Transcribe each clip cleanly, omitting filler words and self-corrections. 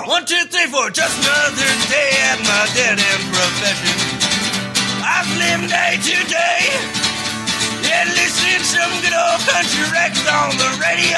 1, 2, 3, 4. Just another day at my dead-end profession. I've lived day to day. Yeah, listening to some good old country records on the radio.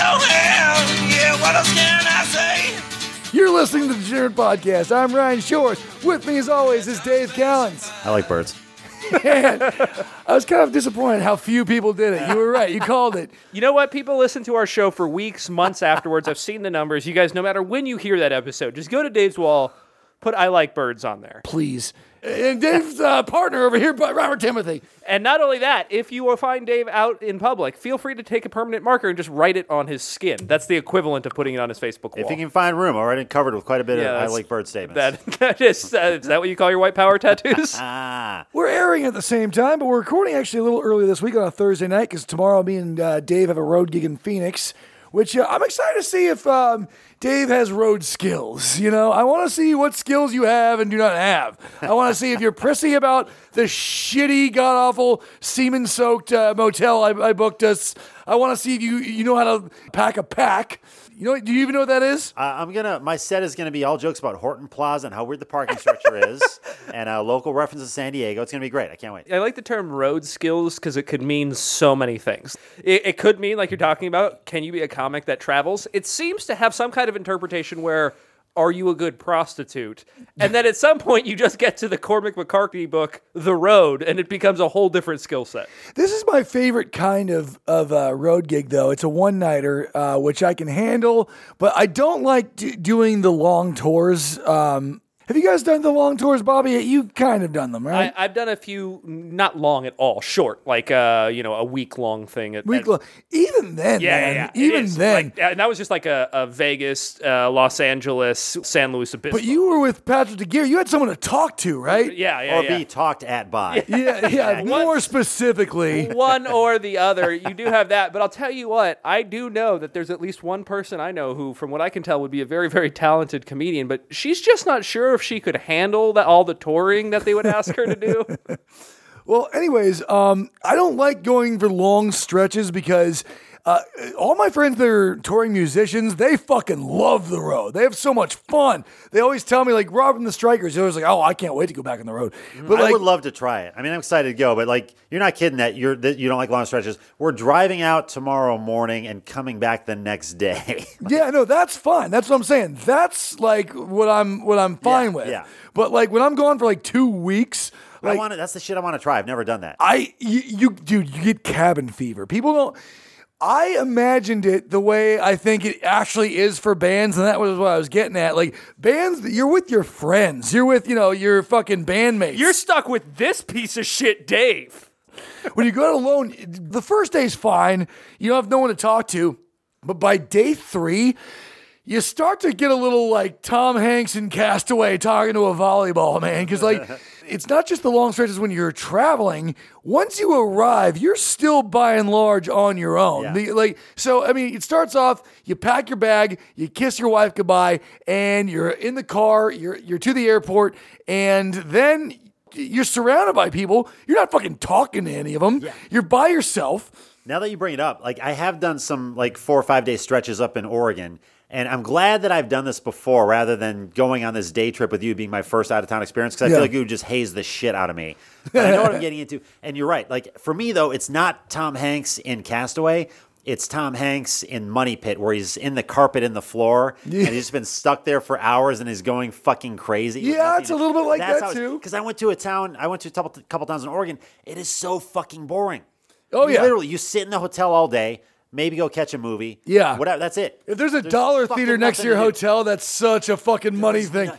And yeah, what else can I say? You're listening to the Degenerate Podcast. I'm Ryan Shores. With me, as always, is Dave Callens. I like birds. Man, I was kind of disappointed how few people did it. You were right. You called it. You know what? People listen to our show for weeks, months afterwards. I've seen the numbers. You guys, no matter when you hear that episode, just go to Dave's wall, put I Like Birds on there. Please. And Dave's partner over here, Robert Timothy. And not only that, if you will find Dave out in public, feel free to take a permanent marker and just write it on his skin. That's the equivalent of putting it on his Facebook wall. If you can find room, already covered with quite a bit of I like bird statements. Is that what you call your white power tattoos? We're airing at the same time, but we're recording actually a little early this week on a Thursday night because tomorrow me and Dave have a road gig in Phoenix, which I'm excited to see if Dave has road skills. You know, I want to see what skills you have and do not have. I want to see if you're prissy about the shitty, god-awful, semen-soaked motel I booked us. I want to see if you know how to pack a pack. You know, do you even know what that is? My set is gonna be all jokes about Horton Plaza and how weird the parking structure is, and local references to San Diego. It's gonna be great. I can't wait. I like the term road skills because it could mean so many things. It could mean, like you're talking about, can you be a comic that travels? It seems to have some kind of interpretation where, are you a good prostitute? And then at some point you just get to the Cormac McCarthy book, The Road, and it becomes a whole different skill set. This is my favorite kind of road gig, though. It's a one-nighter, which I can handle, but I don't like doing the long tours. Have you guys done the long tours, Bobby? You've kind of done them, right? I've done a few, not long at all, short, like a week-long thing. Even then, man. Even then. And that was just like a Vegas, Los Angeles, San Luis Obispo. But you were with Patrick DeGear. You had someone to talk to, right? Yeah. Or be talked at by. Yeah. More specifically. One or the other. You do have that. But I'll tell you what, I do know that there's at least one person I know who, from what I can tell, would be a very, very talented comedian, but she's just not sure if she could handle all the touring that they would ask her to do. Well, anyways, I don't like going for long stretches because all my friends that are touring musicians, they fucking love the road. They have so much fun. They always tell me, like, Rob and the Strikers, they're always like, oh, I can't wait to go back on the road. But I would love to try it. I mean, I'm excited to go, but like, you're not kidding that you don't like long stretches. We're driving out tomorrow morning and coming back the next day. Yeah, no, that's fine. That's what I'm saying. That's like what I'm fine with. Yeah. But like when I'm gone for like 2 weeks, that's the shit I want to try. I've never done that. Dude, you get cabin fever. People don't. I imagined it the way I think it actually is for bands, and that was what I was getting at. Like, bands, you're with your friends. You're with, your fucking bandmates. You're stuck with this piece of shit, Dave. When you go out alone, the first day's fine. You don't have no one to talk to. But by day 3, you start to get a little like Tom Hanks in Castaway talking to a volleyball, man. Because, like, it's not just the long stretches when you're traveling. Once you arrive, you're still by and large on your own. Yeah. So, I mean, it starts off, you pack your bag, you kiss your wife goodbye, and you're in the car, you're to the airport, and then you're surrounded by people. You're not fucking talking to any of them. Yeah. You're by yourself. Now that you bring it up, like, I have done some like 4 or 5 day stretches up in Oregon. And I'm glad that I've done this before rather than going on this day trip with you being my first out-of-town experience because I feel like you would just haze the shit out of me. But I know what I'm getting into. And you're right. Like, for me, though, it's not Tom Hanks in Castaway. It's Tom Hanks in Money Pit where he's in the carpet in the floor and he's just been stuck there for hours and is going fucking crazy. Yeah, it's a little bit like that, too. Because I went to a couple towns in Oregon. It is so fucking boring. Oh, yeah. Literally, you sit in the hotel all day. Maybe go catch a movie. Yeah. Whatever. That's it. If there's a dollar theater next to your hotel, that's such a fucking money thing.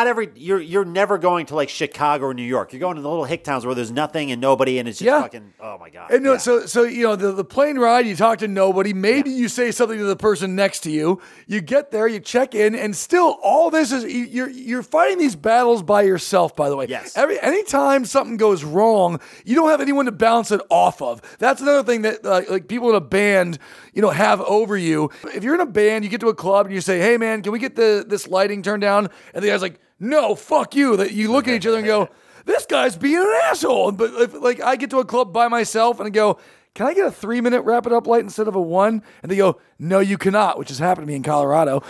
You're never going to like Chicago or New York. You're going to the little hick towns where there's nothing and nobody and it's just fucking, oh my God. And so the plane ride, you talk to nobody. Maybe you say something to the person next to you. You get there, you check in, and still all this is, you're fighting these battles by yourself, by the way. Yes. Anytime something goes wrong, you don't have anyone to bounce it off of. That's another thing that like people in a band, have over you. If you're in a band, you get to a club and you say, hey man, can we get this lighting turned down? And the guy's like, no, fuck you. That you look at each other and go, this guy's being an asshole. But if I get to a club by myself and I go, can I get a 3-minute wrap it up light instead of a 1? And they go, no, you cannot, which has happened to me in Colorado.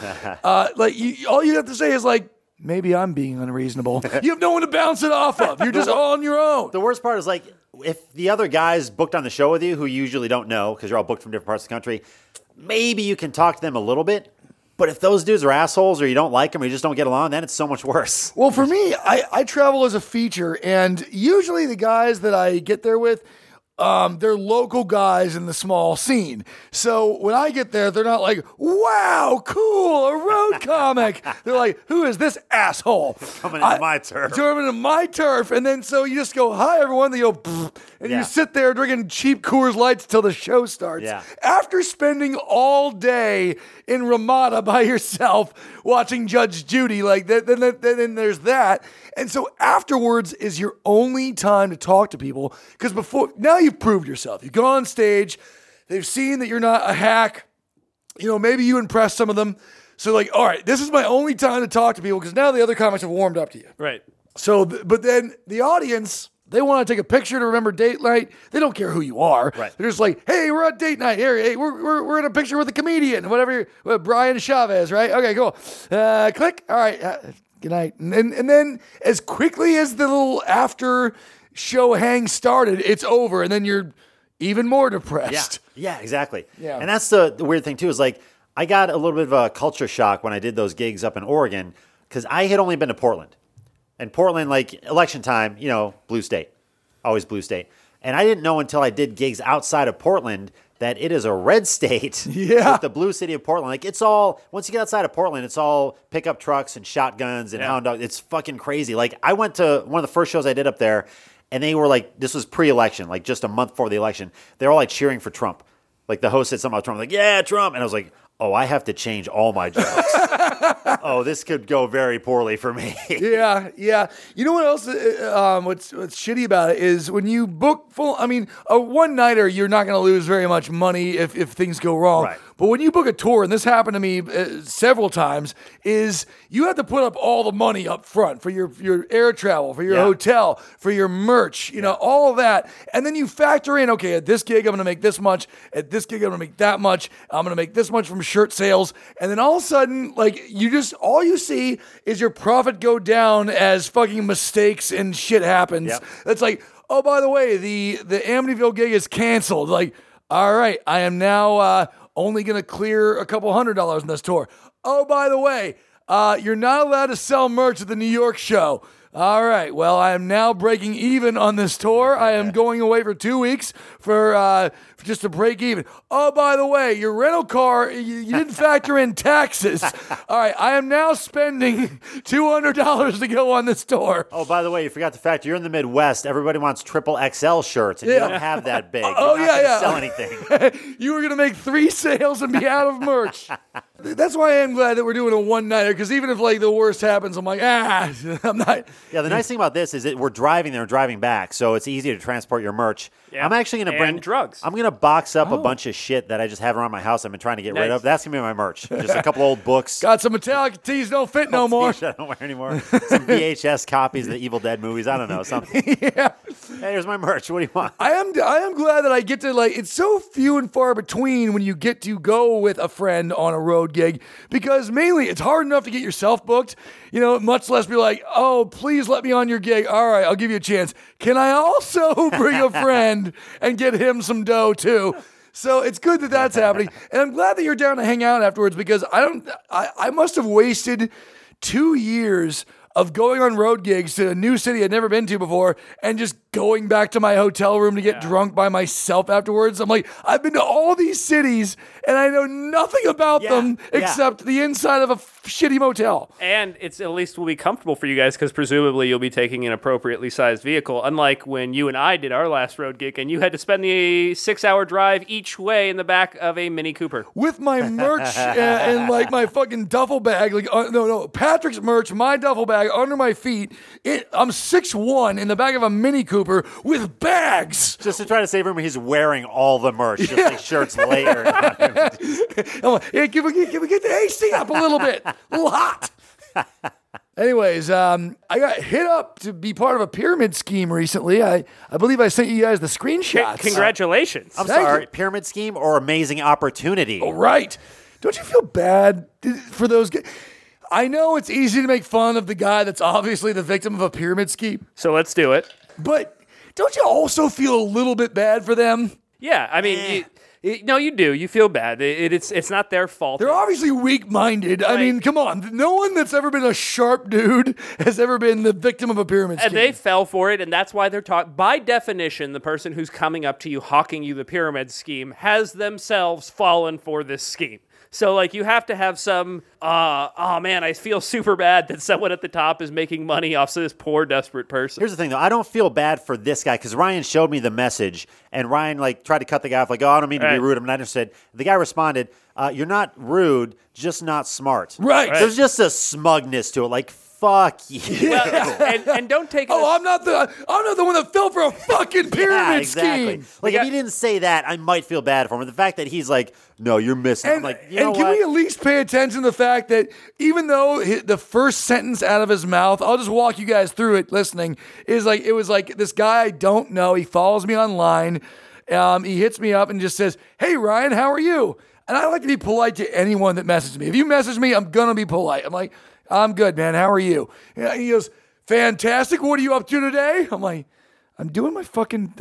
All you have to say is like, maybe I'm being unreasonable. You have no one to bounce it off of. You're just on your own. The worst part is like, if the other guys booked on the show with you, who you usually don't know because you're all booked from different parts of the country, maybe you can talk to them a little bit. But if those dudes are assholes or you don't like them or you just don't get along, then it's so much worse. Well, for me, I travel as a feature, and usually the guys that I get there with, they're local guys in the small scene. So when I get there, they're not like, wow, cool, a road comic. They're like, who is this asshole? Coming into my turf. Coming into my turf. And then so you just go, hi, everyone. They go, pfft, and you sit there drinking cheap Coors Lights till the show starts. Yeah. After spending all day in Ramada by yourself watching Judge Judy, like then there's that. And so afterwards is your only time to talk to people because now you've proved yourself. You've gone on stage. They've seen that you're not a hack. Maybe you impressed some of them. So like, all right, this is my only time to talk to people because now the other comics have warmed up to you. Right. So, but then the audience, they want to take a picture to remember date night. They don't care who you are. Right. They're just like, hey, we're on date night. Hey, we're in a picture with a comedian, whatever. Brian Chavez, right? Okay, cool. Click. All right. Good night. And then as quickly as the little after show hang started, it's over. And then you're even more depressed. Yeah, exactly. Yeah. And that's the weird thing, too, is like I got a little bit of a culture shock when I did those gigs up in Oregon because I had only been to Portland. And Portland, like election time, blue state. Always blue state. And I didn't know until I did gigs outside of Portland that it is a red state with the blue city of Portland. Like it's all, once you get outside of Portland, it's all pickup trucks and shotguns and hound dogs. It's fucking crazy. Like I went to one of the first shows I did up there and they were like, this was pre-election, like just a month before the election. They were all like cheering for Trump. Like the host said something about Trump, like, yeah, Trump. And I was like, oh, I have to change all my jokes. Oh, this could go very poorly for me. Yeah. You know what else? What's shitty about it is when you book a one-nighter, you're not going to lose very much money if things go wrong. Right. But when you book a tour, and this happened to me several times, is you have to put up all the money up front for your air travel, for your hotel, for your merch, all of that. And then you factor in, okay, at this gig, I'm going to make this much. At this gig, I'm going to make that much. I'm going to make this much from shirt sales. And then all of a sudden, like, all you see is your profit go down as fucking mistakes and shit happens. Yep. It's like, oh, by the way, the Amityville gig is canceled. Like, all right, I am now only going to clear a couple $100 in this tour. Oh, by the way, you're not allowed to sell merch at the New York show. All right, well, I am now breaking even on this tour. I am going away for 2 weeks for just to break even. Oh, by the way, your rental car, you didn't factor in taxes. All right, I am now spending $200 to go on this tour. Oh, by the way, you forgot the fact you're in the Midwest. Everybody wants triple XL shirts, and you don't have that big. You're not gonna sell anything. You were going to make 3 sales and be out of merch. That's why I am glad that we're doing a one-nighter, because even if like the worst happens, I'm like, I'm not. Yeah, the nice thing about this is that we're driving there and driving back, so it's easy to transport your merch. Yeah. I'm actually going to bring drugs. I'm going to box up a bunch of shit that I just have around my house I've been trying to get rid of. That's going to be my merch. Just a couple old books. Got some Metallica tees, don't fit no more. I don't wear anymore. Some VHS copies of the Evil Dead movies. I don't know, something. Yeah. Hey, here's my merch. What do you want? I am glad that I get to, like, it's so few and far between when you get to go with a friend on a road gig, because mainly it's hard enough to get yourself booked, much less be like, oh, please let me on your gig. All right, I'll give you a chance. Can I also bring a friend and get him some dough too? So it's good that that's happening. And I'm glad that you're down to hang out afterwards, because I must have wasted 2 years of going on road gigs to a new city I'd never been to before and just going back to my hotel room to get drunk by myself afterwards. I'm like, I've been to all these cities and I know nothing about them except the inside of a shitty motel. And it's at least will be comfortable for you guys, because presumably you'll be taking an appropriately sized vehicle, unlike when you and I did our last road gig and you had to spend the 6-hour drive each way in the back of a Mini Cooper. With my merch and like my fucking duffel bag, like no, Patrick's merch, my duffel bag under my feet. I'm 6'1" in the back of a Mini Cooper with bags. Just to try to save him, he's wearing all the merch, just like shirts layered. I'm like, hey, can we get the AC up a little bit? A little hot. Anyways, I got hit up to be part of a pyramid scheme recently. I believe I sent you guys the screenshots. Congratulations. I'm Thank sorry, you. pyramid scheme or amazing opportunity? All right. Don't you feel bad for those guys? I know it's easy to make fun of the guy that's obviously the victim of a pyramid scheme, So let's do it. but don't you also feel a little bit bad for them? Yeah, I mean, no, you do. You feel bad. It's not their fault. They're obviously weak-minded. I mean, come on. No one that's ever been a sharp dude has ever been the victim of a pyramid scheme. And they fell for it, and that's why they're taught. By definition, the person who's coming up to you, hawking you the pyramid scheme, has themselves fallen for this scheme. So, like, you have to have some, oh man, I feel super bad that someone at the top is making money off of this poor, desperate person. Here's the thing, though. I don't feel bad for this guy because Ryan showed me the message, and Ryan tried to cut the guy off, like, oh, I don't mean to be rude. I'm not interested. The guy responded, you're not rude, just not smart. Right. There's just a smugness to it, like, fuck you. Well, and don't take it. I'm not the one that fell for a fucking pyramid scheme. Like, if he didn't say that, I might feel bad for him. But the fact that he's like, no, you're missing. I'm like, you know can what? we at least pay attention to the fact that even though the first sentence out of his mouth, I'll just walk you guys through it listening, is like, it was like this guy I don't know. He follows me online. He hits me up and just says, hey, Ryan, how are you? And I like to be polite to anyone that messages me. If you message me, I'm going to be polite. I'm like, I'm good, man. How are you? And he goes, fantastic. What are you up to today? I'm like, I'm doing my fucking,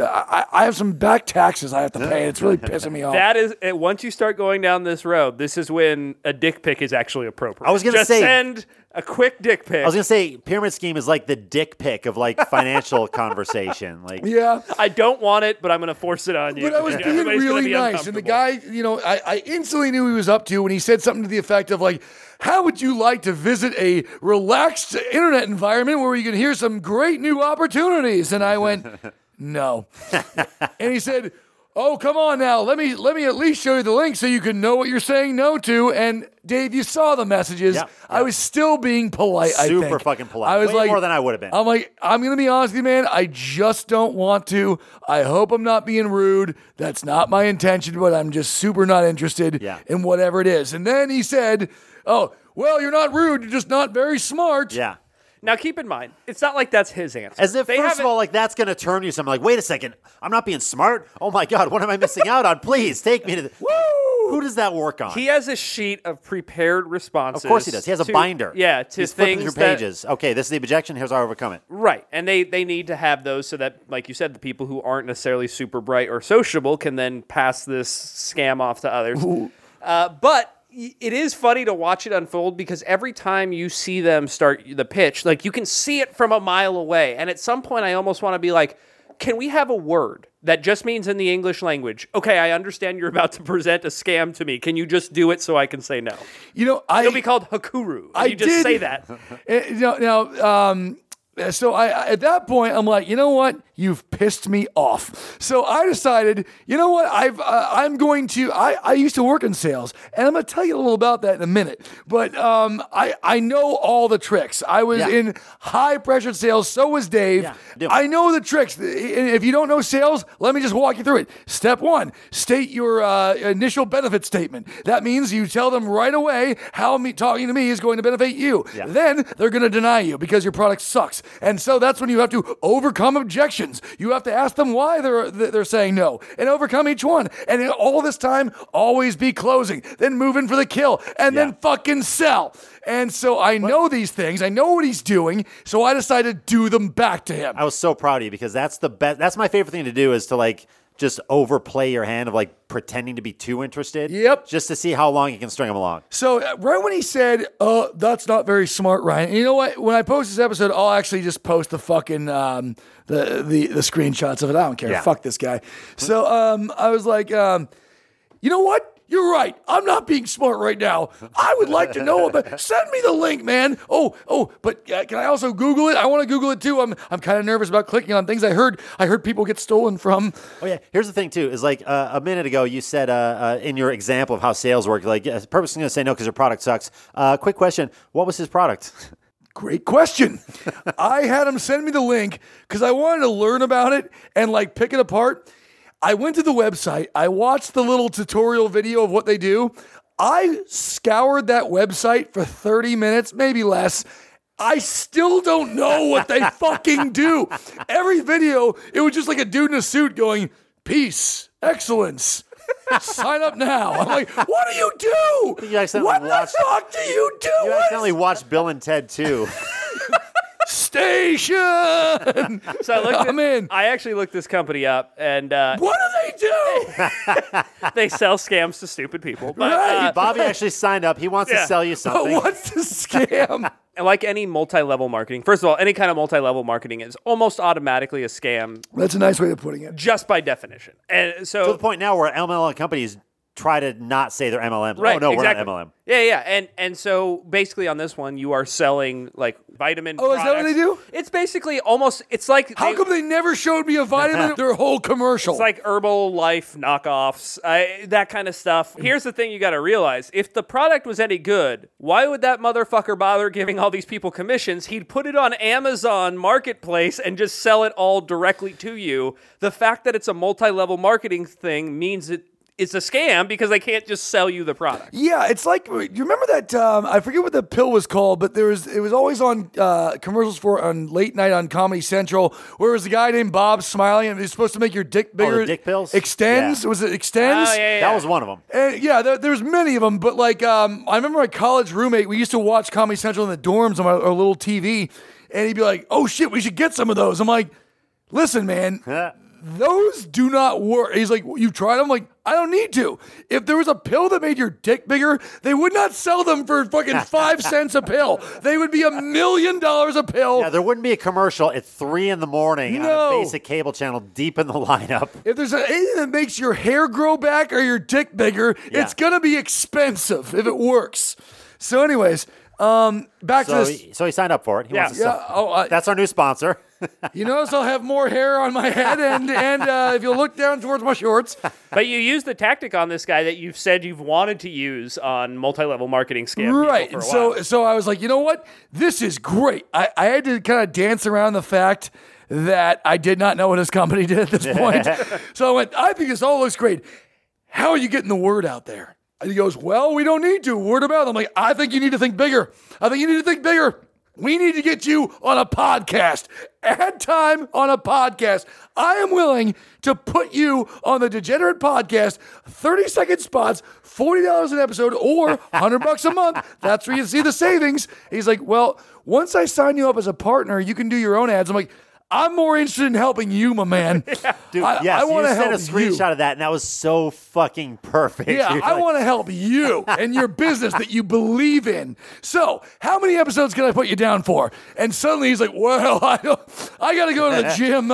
I have some back taxes I have to pay. It's really pissing me off. That is, once you start going down this road, this is when a dick pic is actually appropriate. I was gonna Just say- send a quick dick pic. I was going to say, pyramid scheme is like the dick pic of, like, financial conversation. Like, Yeah. I don't want it, but I'm going to force it on you. But I was being Everybody's gonna really be nice. And the uncomfortable. guy, I instantly knew he was up to when he said something to the effect of like, how would you like to visit a relaxed internet environment where you can hear some great new opportunities? And I went, no. And he said, oh, come on now. Let me at least show you the link so you can know what you're saying no to. And Dave, you saw the messages. Yeah, I was still being polite, I think. super fucking polite. I was Way like, more than I would have been. I'm like, I'm going to be honest with you, man. I just don't want to. I hope I'm not being rude. That's not my intention, but I'm just super not interested in whatever it is. And then he said, oh, well, you're not rude. You're just not very smart. Yeah. Now, keep in mind, it's not like that's his answer. As if, They first of haven't- all, like, that's going to turn you something like, wait a second, I'm not being smart? Oh, my God, what am I missing out on? Please, take me to the... Woo! Who does that work on? He has a sheet of prepared responses. Of course he does. He has a binder. Yeah, to He's flipping things through pages. Okay, this is the objection. Here's how I overcome it. Right, and they need to have those so that, like you said, the people who aren't necessarily super bright or sociable can then pass this scam off to others. But it is funny to watch it unfold because every time you see them start the pitch, like you can see it from a mile away. And at some point, I almost want to be like, can we have a word that just means in the English language, okay, I understand you're about to present a scam to me. Can you just do it so I can say no? You know, It'll be called Hakuru. You just say that. So at that point, I'm like, you know what? You've pissed me off. So I decided, you know what? I used to work in sales, and I'm going to tell you a little about that in a minute. But I know all the tricks. I was in high pressure sales. So was Dave. Yeah. I know the tricks. If you don't know sales, let me just walk you through it. Step 1, state your initial benefit statement. That means you tell them right away how talking to me is going to benefit you. Yeah. Then they're going to deny you because your product sucks. And so that's when you have to overcome objections. You have to ask them why they're saying no and overcome each one. And all this time, always be closing, then move in for the kill, and then fucking sell. And so I know these things. I know what he's doing. So I decided to do them back to him. I was so proud of you because that's the best. That's my favorite thing to do is to like just overplay your hand of like pretending to be too interested. Yep. Just to see how long you can string them along. So right when he said, that's not very smart, Ryan. And you know what? When I post this episode, I'll actually just post the fucking the screenshots of it. I don't care. Yeah. Fuck this guy. So I was like, you know what? You're right. I'm not being smart right now. I would like to know about. Send me the link, man. But can I also Google it? I want to Google it too. I'm kind of nervous about clicking on things I heard people get stolen from. Oh yeah. Here's the thing too. Is like a minute ago you said in your example of how sales work, like purposely going to say no because your product sucks. Quick question: what was his product? Great question. I had him send me the link because I wanted to learn about it and like pick it apart. I went to the website. I watched the little tutorial video of what they do. I scoured that website for 30 minutes, maybe less. I still don't know what they fucking do. Every video, it was just like a dude in a suit going, peace, excellence. Sign up now. I'm like, what do you do? What the fuck do you do? You accidentally watched Bill and Ted too. Station. So I actually looked this company up, and what do they do? they sell scams to stupid people. But, Right. Bobby actually signed up. He wants to sell you something. What's the scam? And like any multi-level marketing, first of all, any kind of multi-level marketing is almost automatically a scam That's a nice way of putting it. just by definition. And so To the point now where MLM companies try to not say they're MLM. right, Oh, no, exactly. we're not MLM. Yeah. And so basically on this one, you are selling like vitamin Oh, is that what products. they do? It's basically almost, it's like How come they never showed me a vitamin? Their whole commercial. it's like Herbalife knockoffs, that kind of stuff. Here's the thing you got to realize. If the product was any good, why would that motherfucker bother giving all these people commissions? He'd put it on Amazon Marketplace and just sell it all directly to you. The fact that it's a multi-level marketing thing means it's a scam because they can't just sell you the product. Yeah, it's like, you remember that, I forget what the pill was called, but it was always on commercials on late night on Comedy Central, where it was a guy named Bob smiling, and he's supposed to make your dick bigger. the dick pills? Extends? Yeah. Was it Extends? Oh, yeah. That was one of them. And yeah, there's many of them, but like, I remember my college roommate, we used to watch Comedy Central in the dorms on our little TV, and he'd be like, oh shit, we should get some of those. I'm like, listen, man, those do not work. He's like, you've tried them? I'm like, I don't need to. If there was a pill that made your dick bigger, they would not sell them for fucking 5 cents a pill. They would be $1 million a pill. Yeah, there wouldn't be a commercial at 3 a.m. on a basic cable channel deep in the lineup. If there's anything that makes your hair grow back or your dick bigger, it's going to be expensive if it works. So anyways, back to this. So he signed up for it. He wants to sell. That's our new sponsor. You notice I'll have more hair on my head, and if you look down towards my shorts. But you use the tactic on this guy that you've said you've wanted to use on multi-level marketing scam Right. people for a while. So I was like, you know what? This is great. I had to kind of dance around the fact that I did not know what his company did at this point. So I went, I think this all looks great. How are you getting the word out there? And he goes, well, we don't need to. Word of mouth. I'm like, I think you need to think bigger. We need to get you on a podcast. Add time on a podcast. I am willing to put you on the Degenerate Podcast, 30-second spots, $40 an episode, or $100 a month. That's where you see the savings. He's like, well, once I sign you up as a partner, you can do your own ads. I'm like, I'm more interested in helping you, my man. Dude, I want to help you sent a screenshot of that, and that was so fucking perfect. Yeah, You're I like, want to help you and your business that you believe in. So, how many episodes can I put you down for? And suddenly he's like, well, I got to go to the gym.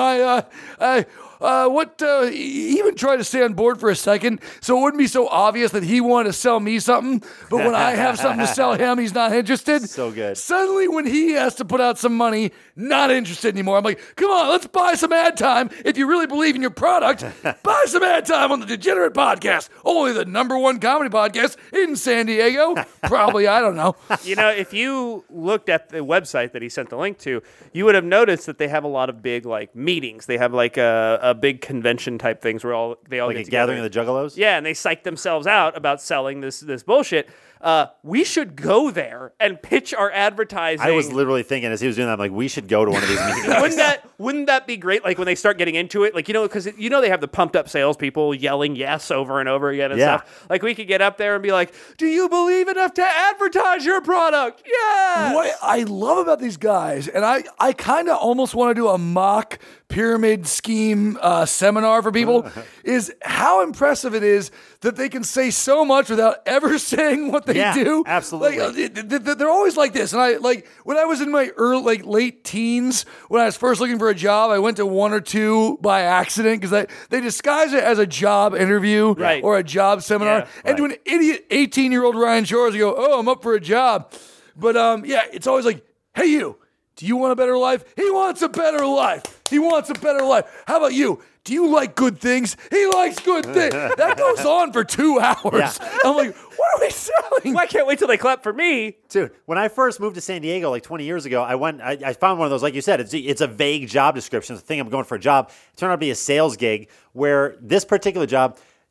He even tried to stay on board for a second, so it wouldn't be so obvious that he wanted to sell me something, but when I have something to sell him, he's not interested. So good. Suddenly, when he has to put out some money, not interested anymore. I'm like, come on, let's buy some ad time. If you really believe in your product, buy some ad time on the Degenerate Podcast. Only the #1 comedy podcast in San Diego. Probably, I don't know. You know, if you looked at the website that he sent the link to, you would have noticed that they have a lot of big meetings. They have a big convention type things where they all like get a gathering together. of the Juggalos? Yeah, and they psych themselves out about selling this bullshit. We should go there and pitch our advertising. I was literally thinking as he was doing that, I'm like, we should go to one of these meetings. Wouldn't that be great? Like when they start getting into it, because they have the pumped up salespeople yelling yes over and over again and stuff. Like we could get up there and be like, "Do you believe enough to advertise your product?" Yes. What I love about these guys, and I kind of almost want to do a mock pyramid scheme seminar for people, is how impressive it is that they can say so much without ever saying what they do. Absolutely. They're always like this. And when I was in my late teens, when I was first looking for a job, I went to one or two by accident because they disguise it as a job interview or a job seminar. And to an idiot 18-year-old Ryan Shores, you go, oh, I'm up for a job. But it's always like, hey, you, do you want a better life? He wants a better life. How about you? Do you like good things? He likes good things. That goes on for 2 hours. Yeah. I'm like, what are we selling? Well, I can't wait till they clap for me. Dude, when I first moved to San Diego 20 years ago, I found one of those, like you said, it's a vague job description. It's the thing I'm going for a job. It turned out to be a sales gig where this particular job,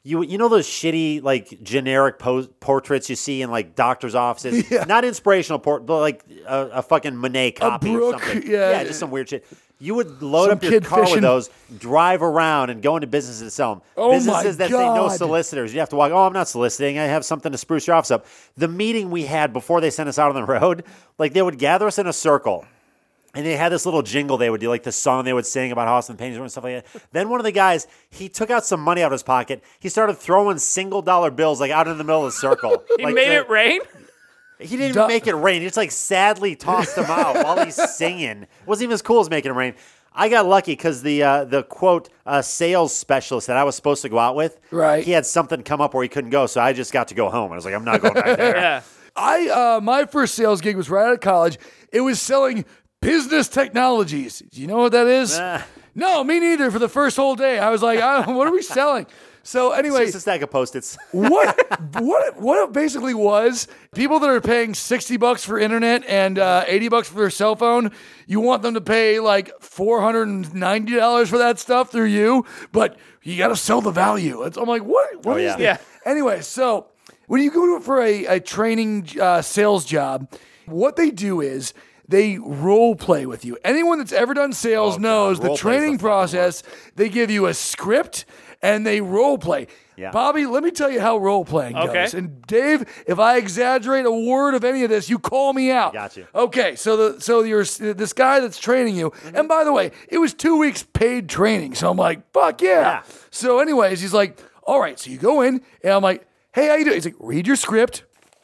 You know those shitty like generic portraits you see in like doctors' offices? Yeah. Not inspirational but like a fucking Monet copy or Brooke, something. yeah. Just some weird shit. You would load Some up your kid car fishing. with those, drive around, and go into businesses to sell them. Oh, businesses my that say no God. solicitors. You have to walk, I'm not soliciting. I have something to spruce your office up. The meeting we had before they sent us out on the road, like they would gather us in a circle. And they had this little jingle they would do, like the song they would sing about how awesome paintings were and stuff like that. Then one of the guys, he took out some money out of his pocket. He started throwing $single bills like out in the middle of the circle. He like made it rain? He didn't even make it rain. He just like sadly tossed them out while he's singing. It wasn't even as cool as making it rain. I got lucky because the quote sales specialist that I was supposed to go out with, Right. he had something come up where he couldn't go, so I just got to go home. I was like, I'm not going back there. Yeah. My first sales gig was right out of college. It was selling business technologies. Do you know what that is? No, me neither. For the first whole day, I was like, what are we selling? So anyway, It's just a stack of Post-its. what it basically was, people that are paying $60 for internet and $80 for their cell phone, you want them to pay like $490 for that stuff through you, but you got to sell the value. I'm like, what is yeah. this? Yeah. Anyway, so when you go for a training sales job, what they do is they role play with you. Anyone that's ever done sales knows the Role play's training the fucking process. They give you a script and they role play. Yeah. Bobby, let me tell you how role playing Okay. goes. And Dave, if I exaggerate a word of any of this, you call me out. Got you. Okay, so you're this guy that's training you. Mm-hmm. And by the way, it was 2 weeks paid training. So I'm like, fuck yeah. Yeah. So anyways, he's like, all right, so you go in and I'm like, hey, how you doing? He's like, read your script.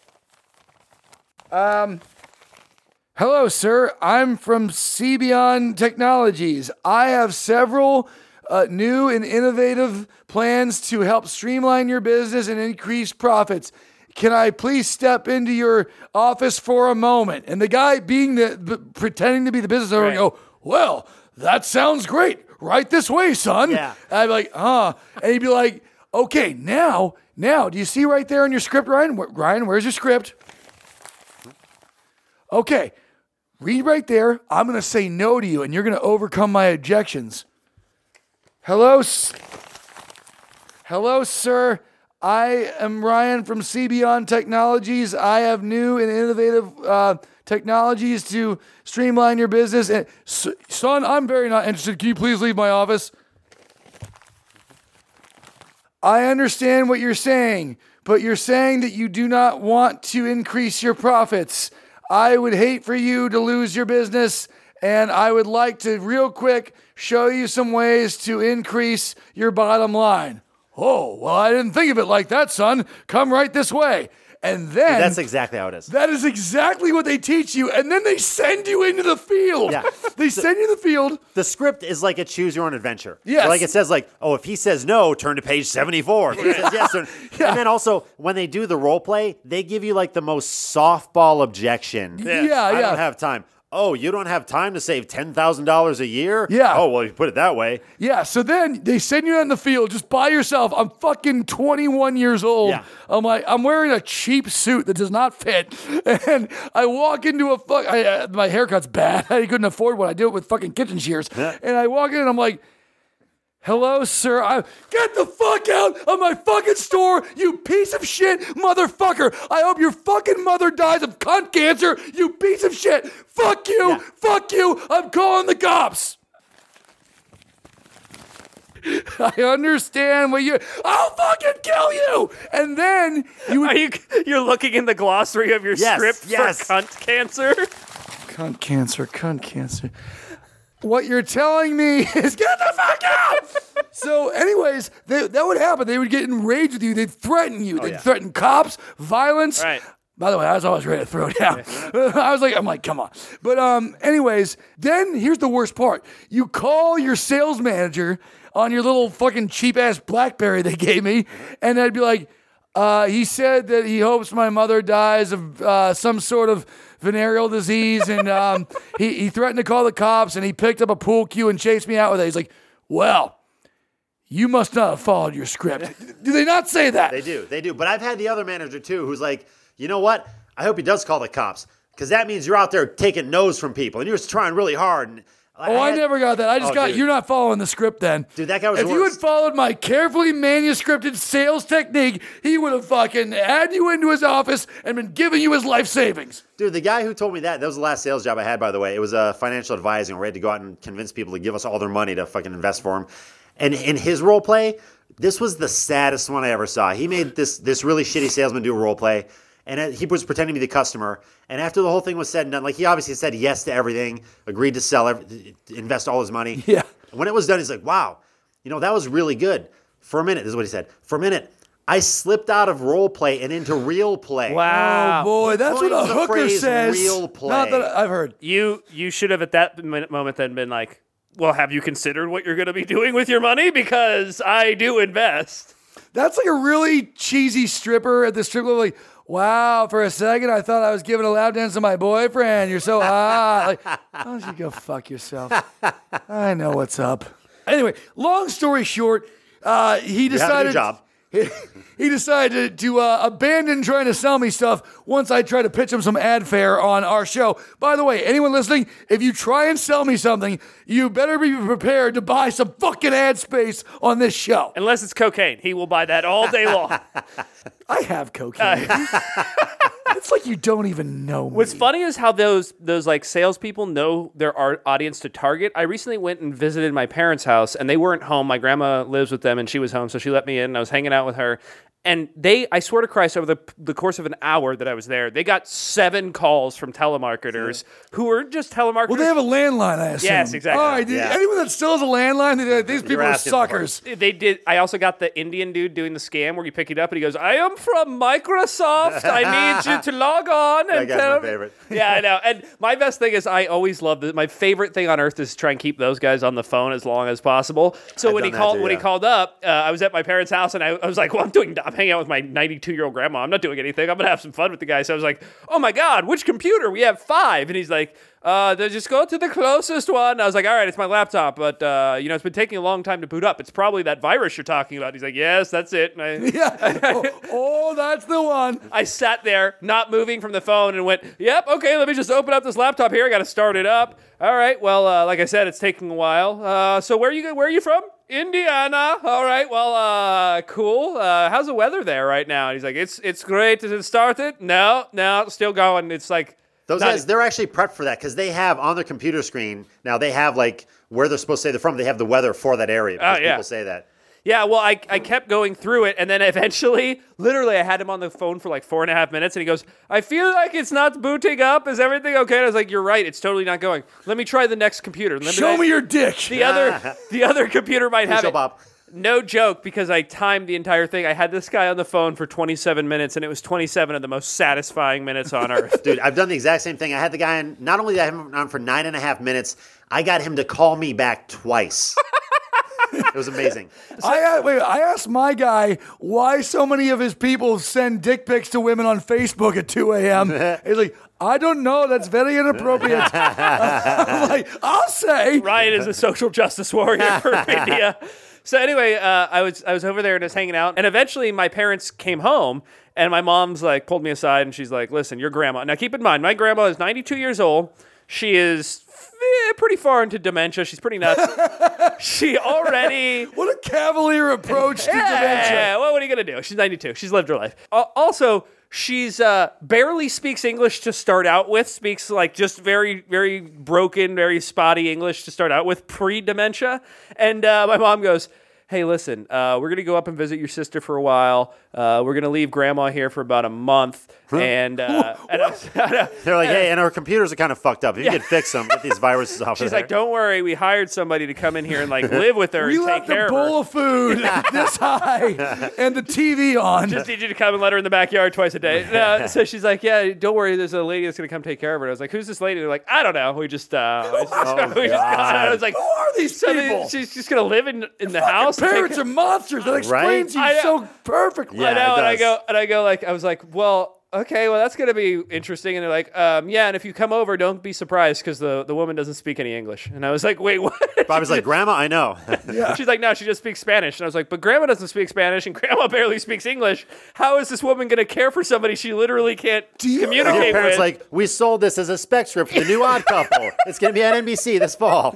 Hello, sir. I'm from Cebion Technologies. I have several new and innovative plans to help streamline your business and increase profits. Can I please step into your office for a moment? And the guy pretending to be the business owner Right. go, well, that sounds great. Right this way, son. Yeah. And I'd be like, And he'd be like, okay, now, do you see right there in your script, Ryan? Ryan, where's your script? Okay, read right there. I'm going to say no to you, and you're going to overcome my objections. Hello, sir. I am Ryan from Cebion Technologies. I have new and innovative technologies to streamline your business. And, son, I'm very not interested. Can you please leave my office? I understand what you're saying, but you're saying that you do not want to increase your profits. I would hate for you to lose your business, and I would like to real quick show you some ways to increase your bottom line. Oh, well, I didn't think of it like that, son. Come right this way. And then That's exactly how it is. that is exactly what they teach you, and then they send you into the field. Yeah. They send you in the field. The script is like a choose your own adventure. Yes. Like it says like, oh, if he says no, turn to page 74. If he says yes, turn. Yeah. And then also when they do the role play, they give you like the most softball objection. Yeah, I yeah. don't have time. Oh, you don't have time to save $10,000 a year? Yeah. Oh, well, you put it that way. Yeah, so then they send you out in the field just by yourself. I'm fucking 21 years old. Yeah. I'm like, I'm wearing a cheap suit that does not fit. And I walk into my haircut's bad. I couldn't afford one. I do it with fucking kitchen shears. Yeah. And I walk in and I'm like, hello, sir. Get the fuck out of my fucking store, you piece of shit motherfucker. I hope your fucking mother dies of cunt cancer, you piece of shit. Fuck you. Yeah. Fuck you. I'm calling the cops. I understand what I'll fucking kill you. And then You're looking in the glossary of your Yes, script yes. for cunt cancer? Cunt cancer. What you're telling me is get the fuck out. So anyways, that would happen. They would get enraged with you. They'd threaten you. They'd threaten cops, violence. Right. By the way, I was always ready to throw down. I'm like, come on. But anyways, then here's the worst part. You call your sales manager on your little fucking cheap ass BlackBerry they gave me, and I'd be like, he said that he hopes my mother dies of some sort of venereal disease, and he threatened to call the cops, and he picked up a pool cue and chased me out with it. He's like, well, you must not have followed your script. Do they not say that? They do. But I've had the other manager too who's like, you know what? I hope he does call the cops because that means you're out there taking no's from people and you're just trying really hard. And I never got that. I just got, dude. you're not following the script then. Dude, that guy was If the you had worst. followed my carefully manuscripted sales technique, he would have fucking had you into his office and been giving you his life savings. Dude, the guy who told me that was the last sales job I had, by the way. It was a financial advising where we had to go out and convince people to give us all their money to fucking invest for him. And in his role play, this was the saddest one I ever saw. He made this really shitty salesman do a role play. And he was pretending to be the customer. And after the whole thing was said and done, like he obviously said yes to everything, agreed to sell, invest all his money. Yeah. When it was done, he's like, wow, that was really good. For a minute, this is what he said. For a minute, I slipped out of role play and into real play. Wow. Oh, boy, that's what a Coins the hooker phrase says. real play. Not that I've heard. You should have at that moment then been like, well, have you considered what you're going to be doing with your money? Because I do invest. That's like a really cheesy stripper at the strip club. Like, wow, for a second I thought I was giving a lap dance to my boyfriend. You're so hot. Like, why don't you go fuck yourself? I know what's up. Anyway, long story short, he You have a new decided. job. He decided to abandon trying to sell me stuff once I tried to pitch him some ad fare on our show. By the way, anyone listening, if you try and sell me something, you better be prepared to buy some fucking ad space on this show. Unless it's cocaine. He will buy that all day long. I have cocaine. It's like you don't even know me. What's funny is how those like salespeople know their audience to target. I recently went and visited my parents' house, and they weren't home. My grandma lives with them, and she was home, so she let me in, and I was hanging out with her. And I swear to Christ, over the course of an hour that I was there, they got 7 calls from telemarketers who were just telemarketers. Well, they have a landline, I assume. Yes, exactly. All right, Yeah. anyone that still has a landline, these people are asking for it. suckers. They did. I also got the Indian dude doing the scam where you pick it up and he goes, "I am from Microsoft. I need you to log on and That guy's tell my me." favorite. Yeah, I know. And my best thing is I always love this. My favorite thing on earth is to try and keep those guys on the phone as long as possible. So I've when he done that called too, when he yeah. called up, I was at my parents' house and I was like, "Well, I'm hanging out with my 92-year-old grandma. I'm not doing anything. I'm gonna have some fun with the guy." So I was like, "Oh my God, which computer? We have 5." And he's like, just go to the closest one. I was like, all right, it's my laptop, but it's been taking a long time to boot up. It's probably that virus you're talking about. He's like, yes, that's it. And Yeah. Oh, that's the one. I sat there, not moving from the phone, and went, yep, okay, let me just open up this laptop here. I got to start it up. All right, well, like I said, it's taking a while. So where are you from? Indiana. All right, well, cool. How's the weather there right now? And he's like, it's great. Has it started? No, still going. It's like, Those guys, they're actually prepped for that because they have on their computer screen, now they have like where they're supposed to say they're from. They have the weather for that area because yeah. people say that. yeah, well, I kept going through it, and then eventually, literally, I had him on the phone for like 4.5 minutes, and he goes, I feel like it's not booting up. Is everything okay? And I was like, you're right. It's totally not going. Let me try the next computer. Show me your dick. The other computer might have Show it. Bob. No joke, because I timed the entire thing. I had this guy on the phone for 27 minutes, and it was 27 of the most satisfying minutes on earth. Dude, I've done the exact same thing. I had the guy on, not only did I have him on for 9.5 minutes, I got him to call me back twice. It was amazing. I asked my guy why so many of his people send dick pics to women on Facebook at 2 a.m. He's like, I don't know. That's very inappropriate. I'm like, I'll say. Ryan is a social justice warrior for India. So anyway, I was over there and I was hanging out, and eventually my parents came home, and my mom's like pulled me aside, and she's like, "Listen, your grandma." Now keep in mind, my grandma is 92 years old. She is pretty far into dementia. She's pretty nuts. She already. What a cavalier approach to dementia. Yeah, well, what are you gonna do? She's 92. She's lived her life. Also, she's barely speaks English to start out with. Speaks like just very, very broken, very spotty English to start out with pre-dementia. And my mom goes, hey, listen, we're going to go up and visit your sister for a while. We're going to leave grandma here for about a month. And They're like, hey, and our computers are kind of fucked up. If you could fix them, get these viruses off she's of there. like, don't worry. We hired somebody to come in here and like live with her We and take left care a of bowl her. of food this high and the TV on. Just need you to come and let her in the backyard twice a day. So she's like, yeah, don't worry. There's a lady that's going to come take care of her. I was like, who's this lady? They're like, I don't know. We just got it. I was like, Who are these so people? she's just going to live in the house. Parents are monsters. That explains Right? you so perfectly. Yeah. I know, it and does. I go, I was like, well, okay, well, that's going to be interesting. And they're like, yeah, and if you come over, don't be surprised because the woman doesn't speak any English. And I was like, wait, what? Bobby's like, Grandma, I know. She's like, no, she just speaks Spanish. And I was like, but Grandma doesn't speak Spanish and Grandma barely speaks English. How is this woman going to care for somebody she literally can't communicate Your parents with? like, we sold this as a spec script for the new Odd Couple. It's going to be on NBC this fall.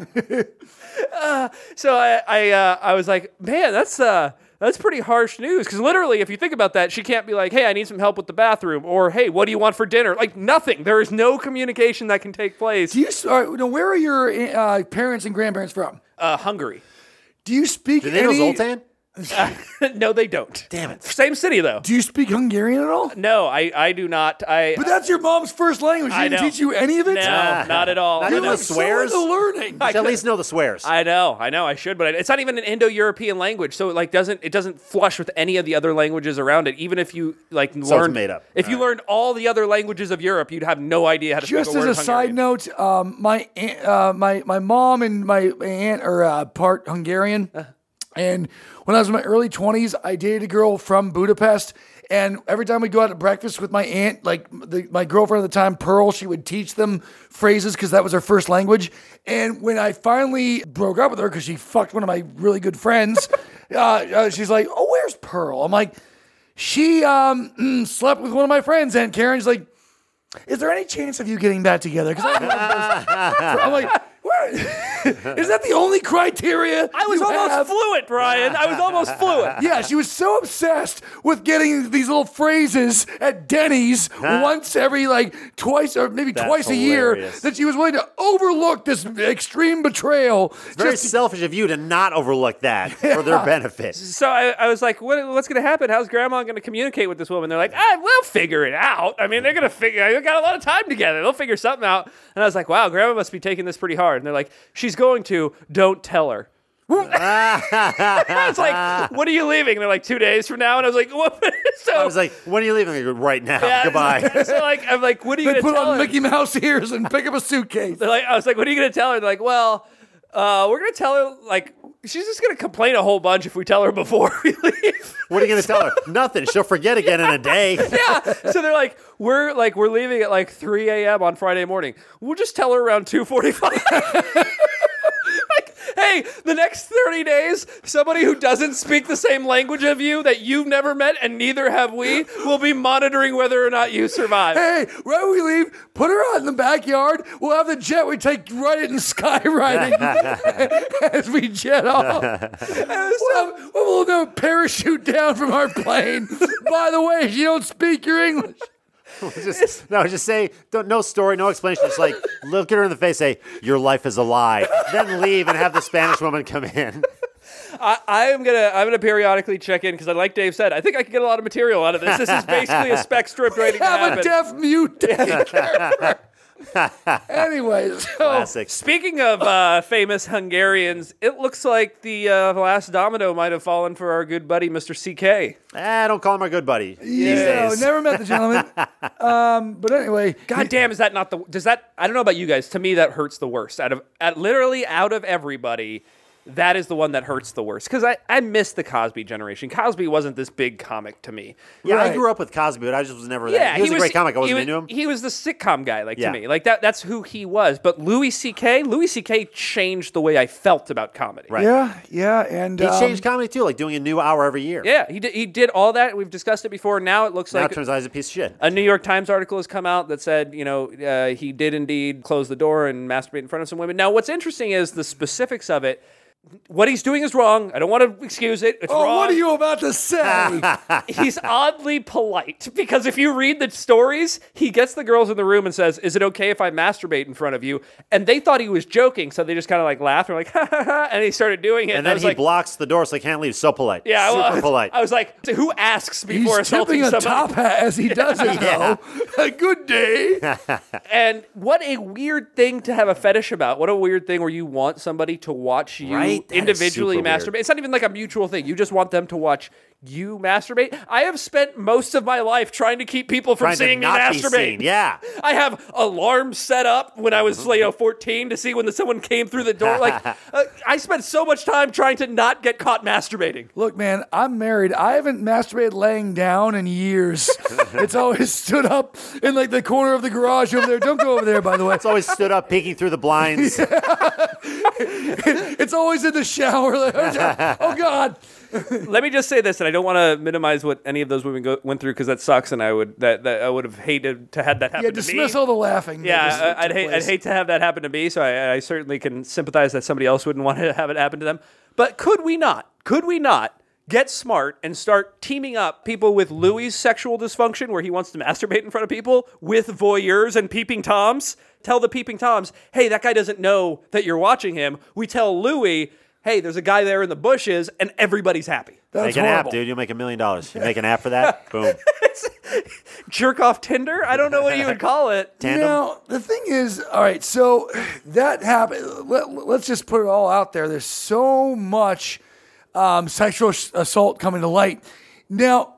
So I was like, man, that's pretty harsh news. Because literally, if you think about that, she can't be like, hey, I need some help with the bathroom. Or, hey, what do you want for dinner? Like, nothing. There is no communication that can take place. Where are your parents and grandparents from? Hungary. Do you speak Do they know Zoltan? No, they don't. Damn it. Same city, though. Do you speak Hungarian at all? No, I do not. But that's your mom's first language. She I didn't know. teach you any of it? No, not at all. Not even the swears? So into learning. You should at least know the swears. I know, I should, but it's not even an Indo-European language, so it doesn't flush with any of the other languages around it. Even if you learn, made up. If you learned all the other languages of Europe, you'd have no idea how to. Just speak a as word a side Hungarian. note, my mom and my aunt are part Hungarian, and when I was in my early 20s, I dated a girl from Budapest. And every time we go out to breakfast with my aunt, my girlfriend at the time, Pearl, she would teach them phrases because that was her first language. And when I finally broke up with her because she fucked one of my really good friends, she's like, "Oh, where's Pearl?" I'm like, "She slept with one of my friends, Aunt Karen." She's like, "Is there any chance of you getting back together?" Because I'm like, what? Is that the only criteria? I was you almost have? fluent, Brian. I was almost fluent. Yeah, she was so obsessed with getting these little phrases at Denny's once every twice or maybe twice a year hilarious. that she was willing to overlook this extreme betrayal. It's very selfish of you to not overlook that for their benefit. So I was like, what's going to happen? How's Grandma going to communicate with this woman? They're like, we'll figure it out. I mean, they're going to figure. They got a lot of time together. They'll figure something out. And I was like, wow, Grandma must be taking this pretty hard. And they're like, she's going to. Don't tell her. I was like, when are you leaving? And they're like, 2 days from now. And I was like, what? So I was like, when are you leaving? I go, right now. Goodbye. So I'm like, what are you They going to put tell on her? Mickey Mouse ears and pick up a suitcase. I was like, what are you going to tell her? They're like, well, we're going to tell her, she's just going to complain a whole bunch if we tell her before we leave. What are you going to tell her? Nothing. She'll forget again in a day. Yeah. So they're like, we're leaving at 3 a.m. on Friday morning. We'll just tell her around 2:45. Hey, the next 30 days, somebody who doesn't speak the same language of you that you've never met and neither have we will be monitoring whether or not you survive. Hey, right when we leave, put her out in the backyard. We'll have the jet. We take right in skywriting as we jet off. We'll do a parachute down from our plane. By the way, if you don't speak your English. Just say, no story, no explanation. Just look at her in the face, say, your life is a lie. Then leave and have the Spanish woman come in. I'm gonna periodically check in because, like Dave said, I think I can get a lot of material out of this. This is basically a spec strip waiting to Have happen. a deaf mute taking care of her. Anyways, so Classic. Speaking of famous Hungarians, it looks like the last domino might have fallen for our good buddy, Mr. CK. Don't call him our good buddy. yeah, days. never met the gentleman. But anyway, God damn, is that not the? Does that? I don't know about you guys. To me, that hurts the worst. Literally out of everybody, that is the one that hurts the worst. Because I miss the Cosby generation. Cosby wasn't this big comic to me. Yeah, Right. I grew up with Cosby, but I just was never Yeah, that. He was a great comic. I wasn't he into him. He was the sitcom guy, Yeah. to me. That's who he was. But Louis C.K. changed the way I felt about comedy. Right. yeah, and He changed comedy too, doing a new hour every year. Yeah, he did all that. We've discussed it before. Now it looks Now like it turns out he's a piece of shit. a New York Times article has come out that said, he did indeed close the door and masturbate in front of some women. Now, what's interesting is the specifics of it. What he's doing is wrong. I don't want to excuse it. It's wrong. what are you about to say? He's oddly polite because if you read the stories, he gets the girls in the room and says, "Is it okay if I masturbate in front of you?" And they thought he was joking, so they just kind of laughed. They're like, "Ha ha ha!" And he started doing it. And I then was he like, blocks the door so he can't leave. So polite. "Yeah, Super polite. I was like, "Who asks before He's assaulting tipping a somebody?" top hat as he does it, though. A good day. And what a weird thing to have a fetish about. What a weird thing where you want somebody to watch you Right? That is individually super weird. masturbate. It's not even like a mutual thing. You just want them to watch You masturbate? I have spent most of my life trying to keep people from Trying to seeing me not be masturbate. seen, yeah. I have alarms set up when I was 14 to see when someone came through the door. Like, I spent so much time trying to not get caught masturbating. Look, man, I'm married. I haven't masturbated laying down in years. It's always stood up in like the corner of the garage over there. Don't go over there, by the way. It's always stood up, peeking through the blinds. It's always in the shower. Like, oh God. Let me just say this, and I don't want to minimize what any of those women went through because that sucks, and I would have hated to have that happen Yeah, to me. dismiss all the laughing. that Yeah, just I'd took hate place. to have that happen to me, so I certainly can sympathize that somebody else wouldn't want to have it happen to them. But could we not get smart and start teaming up people with Louis' sexual dysfunction, where he wants to masturbate in front of people, with voyeurs and peeping toms? Tell the peeping toms, hey, that guy doesn't know that you're watching him. We tell Louis, hey, there's a guy there in the bushes, and everybody's happy. That's Make an horrible. app, dude. You'll make $1 million. You make an app for that? Boom. Jerk off Tinder? I don't know what you would call it. Tandem? Now, the thing is, all right, so that happened. Let's just put it all out there. There's so much sexual assault coming to light. Now,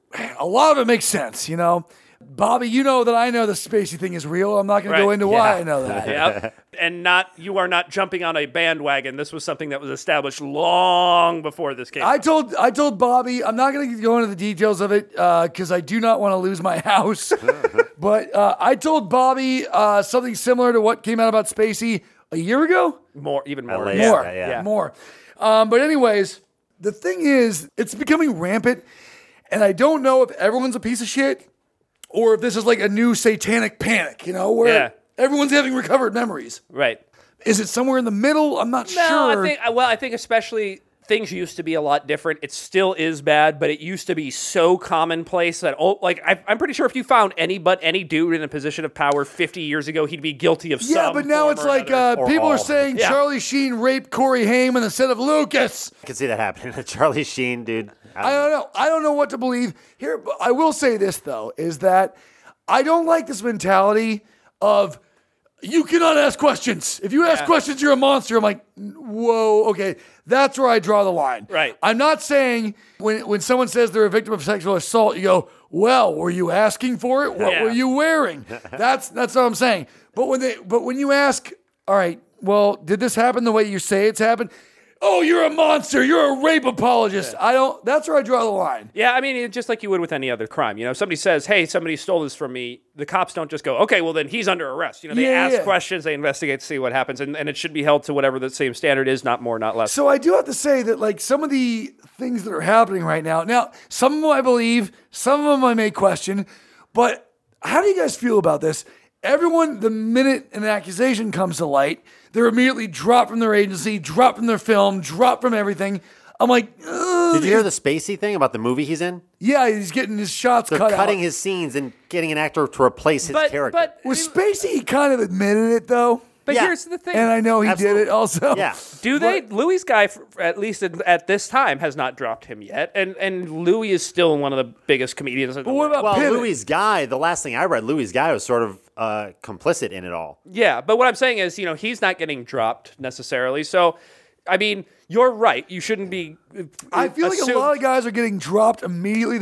a lot of it makes sense, you know. Bobby, you know that I know the Spacey thing is real. I'm not going to go Right. into why I know that. Yep. And you are not jumping on a bandwagon. This was something that was established long before this came. I told Bobby, I'm not going to go into the details of it because I do not want to lose my house. But I told Bobby something similar to what came out about Spacey a year ago. Even more. At least, More. yeah. More. But anyways, the thing is, it's becoming rampant. And I don't know if everyone's a piece of shit or if this is like a new satanic panic, you know, where everyone's having recovered memories. Right. Is it somewhere in the middle? I'm not No, sure. I think especially things used to be a lot different. It still is bad, but it used to be so commonplace that I'm pretty sure if you found any dude in a position of power 50 years ago, he'd be guilty of some. Yeah, but now form it's or like another. Or people are all. saying Yeah. Charlie Sheen raped Corey Haim instead of Lucas. I can see that happening. Charlie Sheen, dude. I don't know. I don't know what to believe. Here, I will say this, though, is that I don't like this mentality of you cannot ask questions. If you ask questions, you're a monster. I'm like, whoa, okay. That's where I draw the line. Right. I'm not saying when someone says they're a victim of sexual assault, you go, well, were you asking for it? What were you wearing? That's what I'm saying. But when you ask, all right, well, did this happen the way you say it's happened? Oh, you're a monster. You're a rape apologist. That's where I draw the line. Yeah, I mean, just like you would with any other crime. You know, if somebody says, hey, somebody stole this from me, the cops don't just go, okay, well, then he's under arrest. You know, they ask questions, they investigate to see what happens, and it should be held to whatever the same standard is, not more, not less. So I do have to say that, like, some of the things that are happening right now, some of them I believe, some of them I may question, but how do you guys feel about this? Everyone, the minute an accusation comes to light, they're immediately dropped from their agency, dropped from their film, dropped from everything. I'm like, Did you hear the Spacey thing about the movie he's in? yeah, he's getting his shots They're cut cutting out. his scenes and getting an actor to replace his character. But With Spacey, he kind of admitted it, though. Yeah. here's the thing. And I know he Absolutely. did it also. Yeah. Do they? Louis' guy, at least at this time, has not dropped him yet, and Louis is still one of the biggest comedians. But what about Well, Pivot? Louis' guy, the last thing I read, Louis' guy was sort of complicit in it all. Yeah, but what I'm saying is, you know, he's not getting dropped necessarily. So, I mean, you're right. You shouldn't be. I feel like a lot of guys are getting dropped immediately.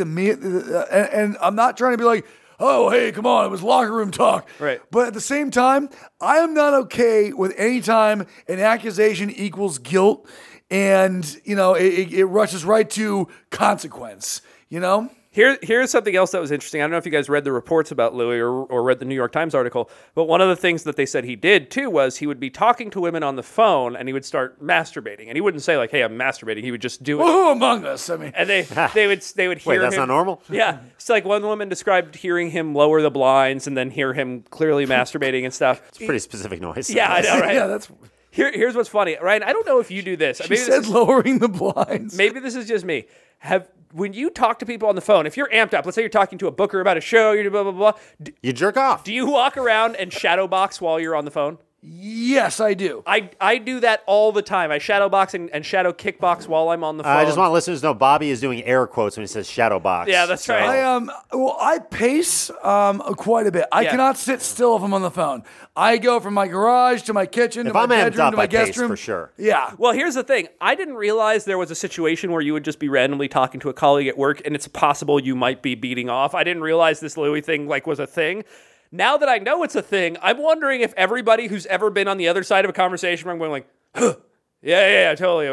And I'm not trying to be like, oh, hey, come on, it was locker room talk. Right. But at the same time, I am not okay with any time an accusation equals guilt and, you know, it rushes right to consequence, you know? Here's something else that was interesting. I don't know if you guys read the reports about Louis or read the New York Times article, but one of the things that they said he did too was he would be talking to women on the phone and he would start masturbating. And he wouldn't say like, "Hey, I'm masturbating." He would just do it. Who among us? I mean, And they would hear Wait, that's him. not normal? Yeah, it's like one woman described hearing him lower the blinds and then hear him clearly masturbating and stuff. It's a pretty specific noise. Yeah, I know, right? yeah, that's. Here's what's funny, Ryan. I don't know if you do this. She said lowering the blinds. Maybe this is just me. When you talk to people on the phone, if you're amped up, let's say you're talking to a booker about a show, you're blah, blah, blah. You jerk off. Do you walk around and shadow box while you're on the phone? Yes, I do. I do that all the time. I shadow box and shadow kickbox while I'm on the phone. I just want listeners to know Bobby is doing air quotes when he says shadow box. Yeah, that's right. I pace quite a bit. I cannot sit still if I'm on the phone. I go from my garage to my kitchen to my bedroom to my guest room. For sure. Yeah. Well, here's the thing. I didn't realize there was a situation where you would just be randomly talking to a colleague at work, and it's possible you might be beating off. I didn't realize this Louis thing was a thing. Now that I know it's a thing, I'm wondering if everybody who's ever been on the other side of a conversation where I'm going like, huh, yeah, totally.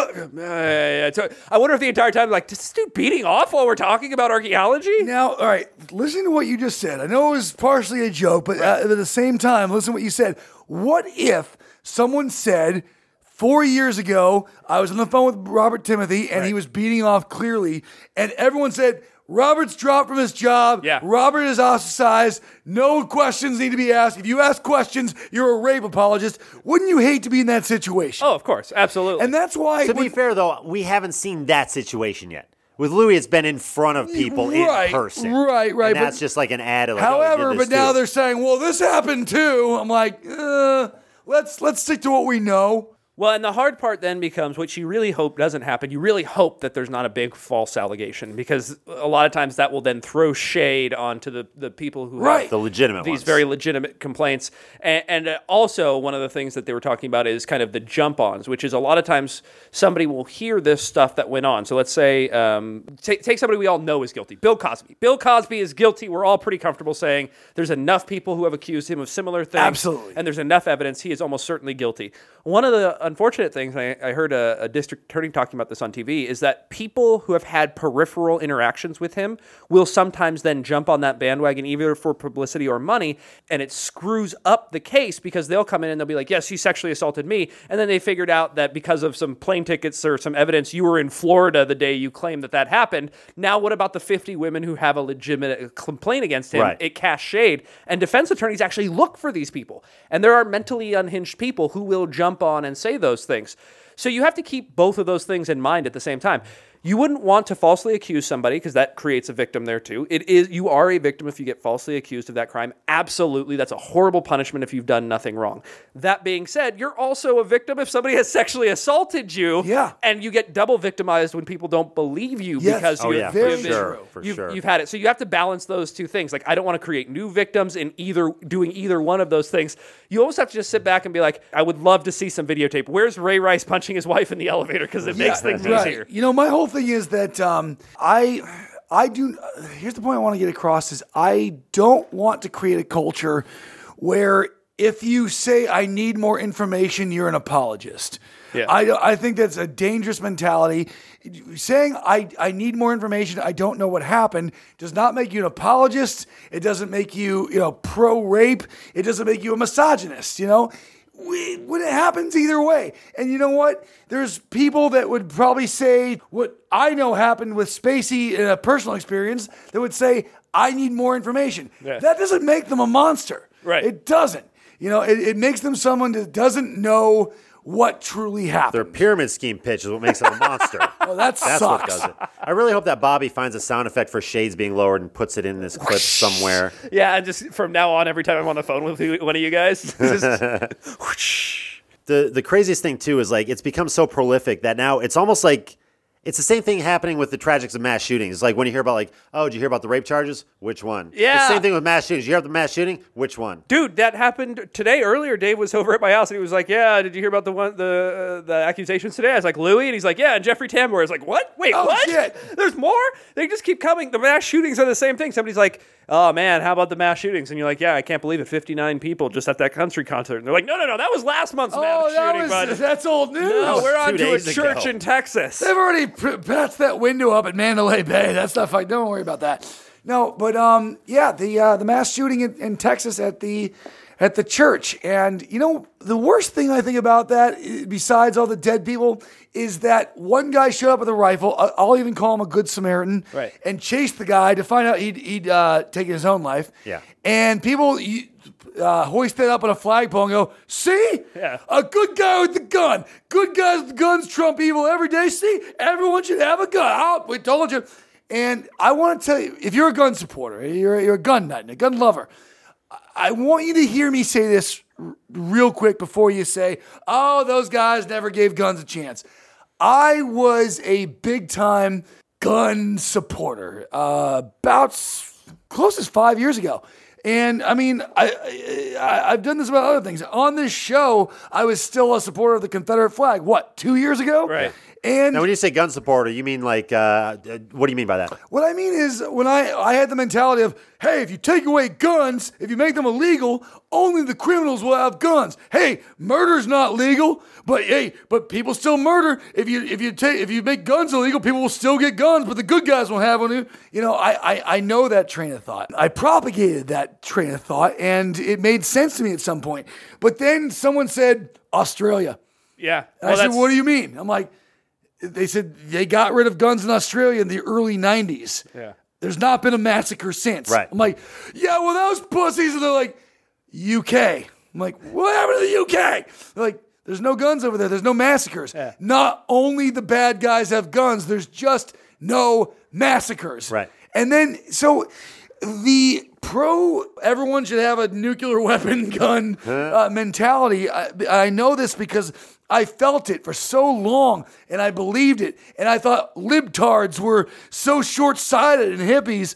I wonder if the entire time, like, is this dude beating off while we're talking about archaeology? Now, all right, listen to what you just said. I know it was partially a joke, but at the same time, listen to what you said. What if someone said, 4 years ago, I was on the phone with Robert Timothy, and he was beating off clearly, and everyone said, Robert's dropped from his job. Yeah. Robert is ostracized. No questions need to be asked. If you ask questions, you're a rape apologist. Wouldn't you hate to be in that situation? Oh, of course. Absolutely. And that's why... To be fair, though, we haven't seen that situation yet. With Louis, it's been in front of people in person. Right. And that's just like an ad. Like, however, but now they're saying, well, this happened too. I'm like, let's stick to what we know. Well, and the hard part then becomes, which you really hope doesn't happen, you really hope that there's not a big false allegation, because a lot of times that will then throw shade onto the people who have the legitimate these ones. very legitimate complaints. And also, one of the things that they were talking about is kind of the jump-ons, which is a lot of times somebody will hear this stuff that went on. So let's say, take somebody we all know is guilty, Bill Cosby. Bill Cosby is guilty. We're all pretty comfortable saying there's enough people who have accused him of similar things. Absolutely. And there's enough evidence. He is almost certainly guilty. One of the unfortunate things, I heard a district attorney talking about this on TV, is that people who have had peripheral interactions with him will sometimes then jump on that bandwagon either for publicity or money, and it screws up the case because they'll come in and they'll be like, yes, he sexually assaulted me, and then they figured out that because of some plane tickets or some evidence, you were in Florida the day you claimed that happened. Now what about the 50 women who have a legitimate complaint against him? Right. It casts shade, and defense attorneys actually look for these people, and there are mentally unhinged people who will jump on and say those things. So you have to keep both of those things in mind at the same time. You wouldn't want to falsely accuse somebody because that creates a victim there too. You are a victim if you get falsely accused of that crime. Absolutely. That's a horrible punishment if you've done nothing wrong. That being said, you're also a victim if somebody has sexually assaulted you. Yeah. And you get double victimized when people don't believe you because you've had it. So you have to balance those two things. Like, I don't want to create new victims in doing either one of those things. You almost have to just sit back and be like, I would love to see some videotape. Where's Ray Rice punching his wife in the elevator? Because it makes things easier. You know, my whole thing is that I do. Here's the point I want to get across: is I don't want to create a culture where if you say I need more information, you're an apologist. Yeah. I think that's a dangerous mentality. Saying I need more information, I don't know what happened, does not make you an apologist. It doesn't make you pro-rape. It doesn't make you a misogynist. When it happens either way. And you know what? There's people that would probably say what I know happened with Spacey in a personal experience that would say, I need more information. Yeah. That doesn't make them a monster. Right. It doesn't. It makes them someone that doesn't know what truly happened. Their pyramid scheme pitch is what makes them a monster. Oh, that's what sucks. does it. I really hope that Bobby finds a sound effect for shades being lowered and puts it in this clip somewhere. Yeah, and just from now on, every time I'm on the phone with one of you guys, The craziest thing, too, is like it's become so prolific that now it's almost like it's the same thing happening with the tragics of mass shootings. It's like when you hear about like, oh, did you hear about the rape charges? Which one? Yeah. It's the same thing with mass shootings. You hear about the mass shooting? Which one? Dude, that happened today. Earlier, Dave was over at my house and he was like, yeah, did you hear about the accusations today? I was like, Louis? And he's like, yeah, and Jeffrey Tambor. I was like, what? Wait, what? Shit. There's more? They just keep coming. The mass shootings are the same thing. Somebody's like, oh, man, how about the mass shootings? And you're like, yeah, I can't believe it. 59 people just at that country concert. And they're like, no, that was last month's mass shooting. That's old news. No, we're on 2 to a days church ago. in Texas. They've already patched that window up at Mandalay Bay. That's not fine. Don't worry about that. No, but the mass shooting in Texas at the church. And the worst thing I think about that, besides all the dead people, is that one guy showed up with a rifle. I'll even call him a good Samaritan. Right. And chased the guy to find out he'd taken his own life. Yeah. And people hoist that up on a flagpole and go, see? Yeah. A good guy with the gun. Good guys with guns trump evil every day. See? Everyone should have a gun. Oh, we told you. And I want to tell you, if you're a gun supporter, you're a gun nut, a gun lover, I want you to hear me say this real quick before you say, oh, those guys never gave guns a chance. I was a big-time gun supporter about close as 5 years ago. And, I mean, I've done this about other things. On this show, I was still a supporter of the Confederate flag. What, 2 years ago? Right. And now, when you say gun supporter, you mean like, what do you mean by that? what I mean is when I had the mentality of, hey, if you take away guns, if you make them illegal, only the criminals will have guns. Hey, murder's not legal, but people still murder. If you make guns illegal, people will still get guns, but the good guys won't have one. You know, I know that train of thought. I propagated that train of thought, and it made sense to me at some point. But then someone said Australia. Yeah. And I said, what do you mean? I'm like, they said they got rid of guns in Australia in the early 90s. Yeah. There's not been a massacre since. Right. I'm like, yeah, well, those pussies. And they're like, UK. I'm like, what happened to the UK? They're like, there's no guns over there. There's no massacres. Yeah. Not only the bad guys have guns, there's just no massacres. Right. And then, so the everyone should have a nuclear weapon gun mentality. I know this because I felt it for so long, and I believed it, and I thought libtards were so short-sighted and hippies.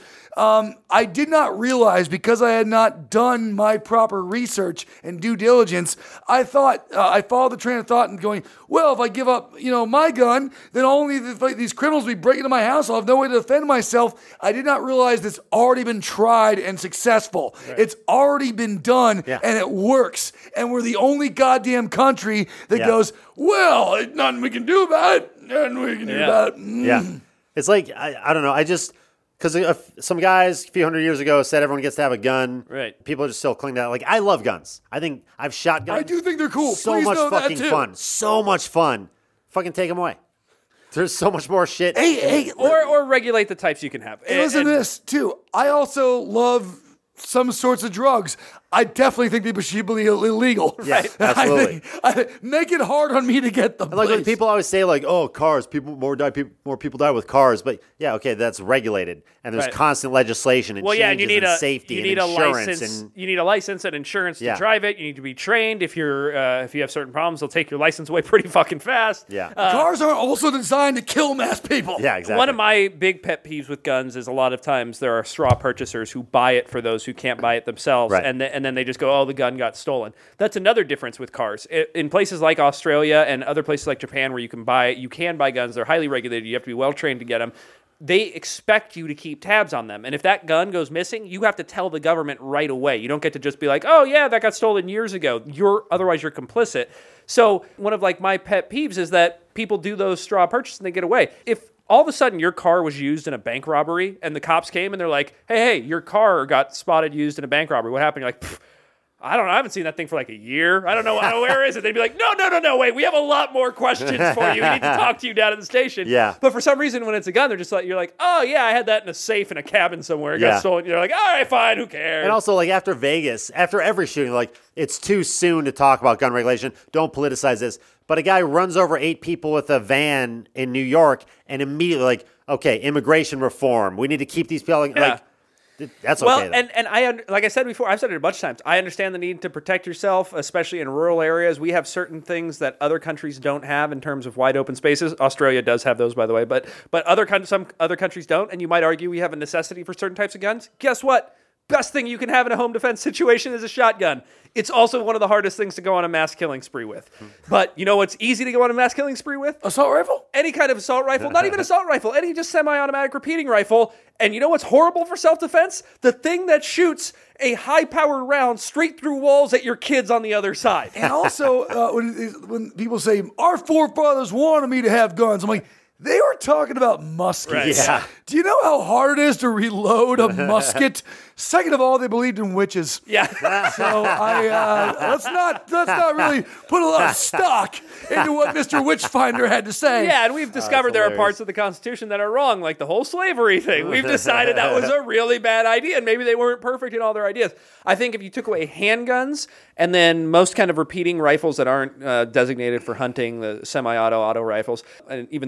I did not realize, because I had not done my proper research and due diligence, I thought I followed the train of thought and going, well, if I give up, my gun, then only these criminals will be breaking into my house. I'll have no way to defend myself. I did not realize it's already been tried and successful. Right. It's already been done, and it works. And we're the only goddamn country that goes, well, there's nothing we can do about it. Nothing we can do about it. Yeah. It's like, I don't know. Because some guys a few hundred years ago said everyone gets to have a gun. Right. People are just still clinging to that. Like, I love guns. I think I've shot guns. I do think they're cool. So Please much know that fucking too. fun. So much fun. Fucking take them away. There's so much more shit. Hey, Or regulate the types you can have. and listen to this, too. I also love some sorts of drugs. I definitely think people should be illegal. Yeah, absolutely. Make it hard on me to get them. Like when please. people always say, like, "Oh, cars, more people die with cars," but yeah, okay, that's regulated, and there's Right. constant legislation and changes and you need and safety and insurance license. You need a license and insurance to Yeah. drive it. You need to be trained. If you have certain problems, they'll take your license away pretty fucking fast. Yeah. Cars aren't also designed to kill mass people. Yeah, exactly. One of my big pet peeves with guns is a lot of times there are straw purchasers who buy it for those who can't buy it themselves, Right. and then they just go, "Oh, the gun got stolen." That's another difference with cars. In places like Australia and other places like Japan where you can buy guns, they're highly regulated. You have to be well trained to get them. They expect you to keep tabs on them. And if that gun goes missing, you have to tell the government right away. You don't get to just be like, "Oh yeah, that got stolen years ago." Otherwise you're complicit. So one of my pet peeves is that people do those straw purchases and they get away. If all of a sudden your car was used in a bank robbery and the cops came and they're like, hey, your car got spotted used in a bank robbery. What happened? You're like, I don't know. I haven't seen that thing for like a year. I don't know. Where is it? They'd be like, no, wait. We have a lot more questions for you. We need to talk to you down at the station. Yeah. But for some reason, when it's a gun, they're just like, you're like, oh, yeah, I had that in a safe in a cabin somewhere. It got stolen. You're like, all right, fine. Who cares? And also, like, after Vegas, after every shooting, like, it's too soon to talk about gun regulation. Don't politicize this. But a guy runs over 8 people with a van in New York and immediately, like, okay, immigration reform. We need to keep these people, like, that's okay. Well, and like I said before, I've said it a bunch of times. I understand the need to protect yourself, especially in rural areas. We have certain things that other countries don't have in terms of wide open spaces. Australia does have those, by the way, but some other countries don't. And you might argue we have a necessity for certain types of guns. Guess what? Best thing you can have in a home defense situation is a shotgun. It's also one of the hardest things to go on a mass killing spree with. But you know what's easy to go on a mass killing spree with? Assault rifle? Any kind of assault rifle, not even assault rifle, any just semi-automatic repeating rifle. And you know what's horrible for self-defense? The thing that shoots a high-powered round straight through walls at your kids on the other side. And also, when people say, our forefathers wanted me to have guns, I'm like, they were talking about muskets. Right. Yeah. Do you know how hard it is to reload a musket? Second of all, they believed in witches. Yeah. So let's not really put a lot of stock into what Mr. Witchfinder had to say. Yeah, and we've discovered there are hilarious. parts of the Constitution that are wrong, like the whole slavery thing. We've decided that was a really bad idea, and maybe they weren't perfect in all their ideas. I think if you took away handguns and then most kind of repeating rifles that aren't designated for hunting, the semi-auto rifles, and even though automatic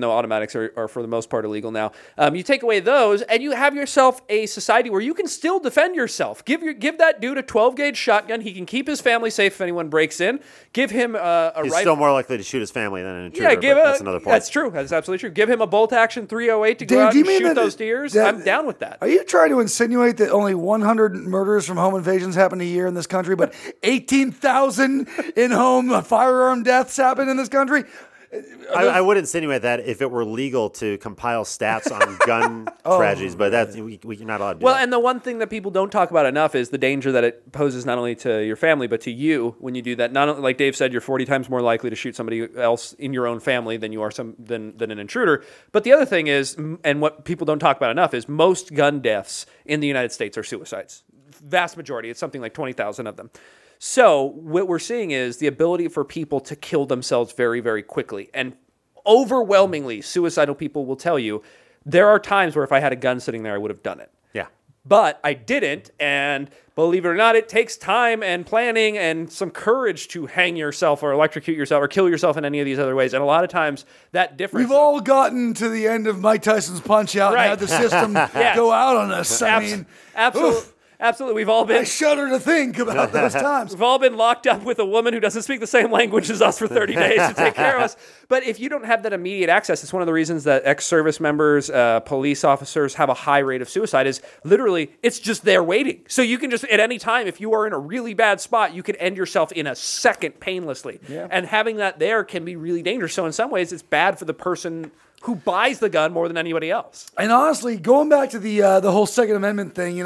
automatics are for the most part illegal now. You take away those, and you have yourself a society where you can still defend yourself. Give that dude a 12-gauge shotgun. He can keep his family safe if anyone breaks in. Give him a He's rifle. still more likely to shoot his family than an intruder. That's another point. That's true. That's absolutely true. Give him a bolt-action 308 to go out and shoot those deers. I'm down with that. Are you trying to insinuate that only 100 murders from home invasions happen a year in this country, but 18,000 in-home firearm deaths happen in this country? I would insinuate that if it were legal to compile stats on gun tragedies, but that's we're not allowed to do that. And the one thing that people don't talk about enough is the danger that it poses not only to your family, but to you when you do that. Not only, like Dave said, you're 40 times more likely to shoot somebody else in your own family than you are than an intruder. But the other thing is, and what people don't talk about enough, is most gun deaths in the United States are suicides. Vast majority. It's something like 20,000 of them. So what we're seeing is the ability for people to kill themselves very, very quickly. And overwhelmingly, suicidal people will tell you, there are times where if I had a gun sitting there, I would have done it. Yeah. But I didn't, and believe it or not, it takes time and planning and some courage to hang yourself or electrocute yourself or kill yourself in any of these other ways. And a lot of times, that difference... We've all gotten to the end of Mike Tyson's Punch-Out and had the system go out on us. I mean... Absolutely. Oof. Absolutely, we've all been... I shudder to think about those times. We've all been locked up with a woman who doesn't speak the same language as us for 30 days to take care of us. But if you don't have that immediate access, it's one of the reasons that ex-service members, police officers have a high rate of suicide is literally, it's just there waiting. So you can just, at any time, if you are in a really bad spot, you can end yourself in a second painlessly. Yeah. And having that there can be really dangerous. So in some ways, it's bad for the person who buys the gun more than anybody else. And honestly, going back to the whole Second Amendment thing,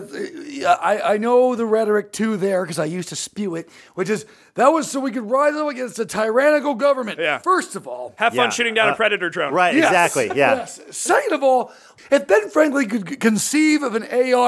I know the rhetoric too there because I used to spew it, which is that was so we could rise up against a tyrannical government. Yeah. First of all, have fun shooting down a Predator drone. Right, yes, exactly. Yeah. Yes. Second of all, if Ben Franklin could conceive of an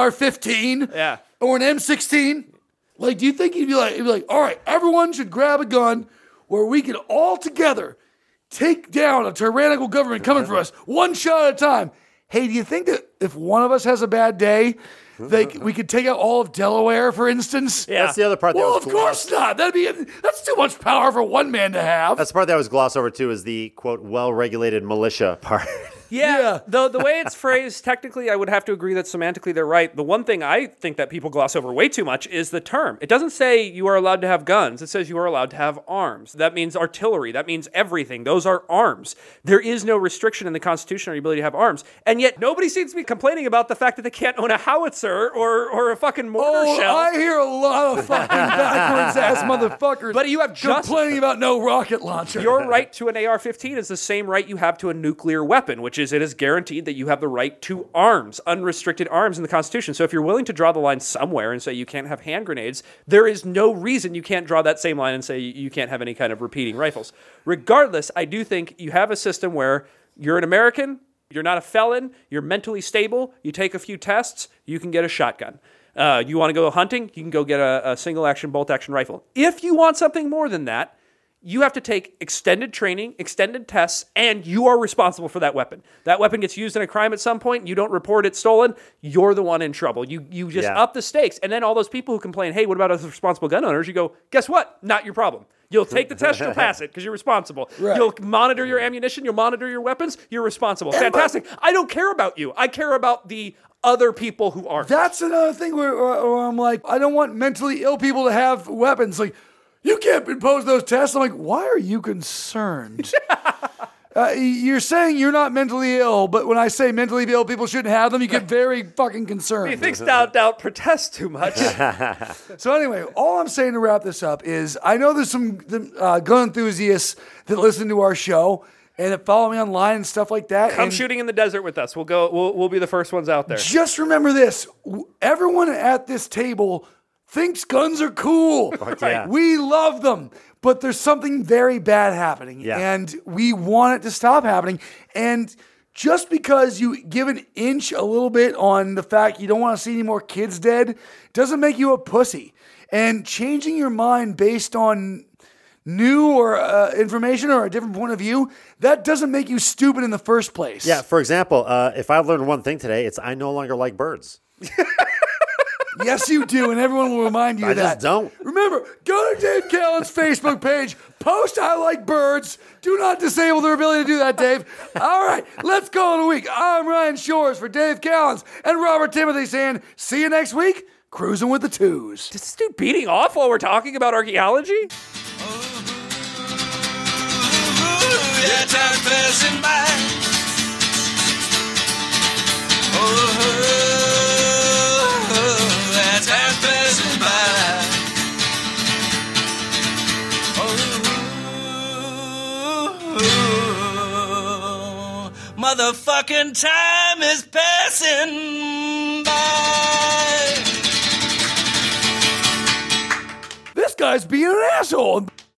AR-15 or an M16, like, do you think he'd be like, all right, everyone should grab a gun where we can all together take down a tyrannical government coming for us one shot at a time. Hey, do you think that if one of us has a bad day, we could take out all of Delaware, for instance? Yeah. That's the other part. Well, of course not. That's too much power for one man to have. That's the part that was glossed over too, is the quote well-regulated militia part. Yeah. Though the way it's phrased, technically, I would have to agree that semantically they're right. The one thing I think that people gloss over way too much is the term. It doesn't say you are allowed to have guns. It says you are allowed to have arms. That means artillery. That means everything. Those are arms. There is no restriction in the Constitution on your ability to have arms. And yet nobody seems to be complaining about the fact that they can't own a howitzer or a fucking mortar shell. I hear a lot of fucking backwards-ass motherfuckers but you have complaining about no rocket launcher. Your right to an AR-15 is the same right you have to a nuclear weapon, which is it is guaranteed that you have the right to arms, unrestricted arms in the Constitution. So if you're willing to draw the line somewhere and say you can't have hand grenades, there is no reason you can't draw that same line and say you can't have any kind of repeating rifles. Regardless, I do think you have a system where you're an American, you're not a felon, you're mentally stable, you take a few tests, you can get a shotgun. You want to go hunting, you can go get a single-action, bolt-action rifle. If you want something more than that, you have to take extended training, extended tests, and you are responsible for that weapon. That weapon gets used in a crime at some point, and you don't report it stolen, you're the one in trouble. You just up the stakes. And then all those people who complain, hey, what about us responsible gun owners? You go, guess what? Not your problem. You'll take the test, you'll pass it, because you're responsible. Right. You'll monitor your ammunition, you'll monitor your weapons, you're responsible. Fantastic. I don't care about you. I care about the other people who aren't. That's another thing where I'm like, I don't want mentally ill people to have weapons. Like, you can't impose those tests. I'm like, why are you concerned? You're saying you're not mentally ill, but when I say mentally ill people shouldn't have them, you get very fucking concerned. He thinks doubt protests too much. So anyway, all I'm saying to wrap this up is I know there's some gun enthusiasts that listen to our show and that follow me online and stuff like that. Come shooting in the desert with us. We'll be the first ones out there. Just remember this. Everyone at this table thinks guns are cool. Yeah. We love them. But there's something very bad happening. Yeah. And we want it to stop happening. And just because you give an inch a little bit on the fact you don't want to see any more kids dead doesn't make you a pussy. And changing your mind based on new or information or a different point of view, that doesn't make you stupid in the first place. Yeah, for example, if I learned one thing today, it's I no longer like birds. Yes, you do, and everyone will remind you I of that. just don't. Remember, go to Dave Callen's Facebook page, post I like birds. Do not disable their ability to do that, Dave. All right, let's call it a week. I'm Ryan Shores for Dave Callens and Robert Timothy saying, see you next week, cruising with the twos. Is this dude beating off while we're talking about archaeology? Yeah, time passing by. Yeah, time passing by. Motherfucking time is passing by. This guy's being an asshole.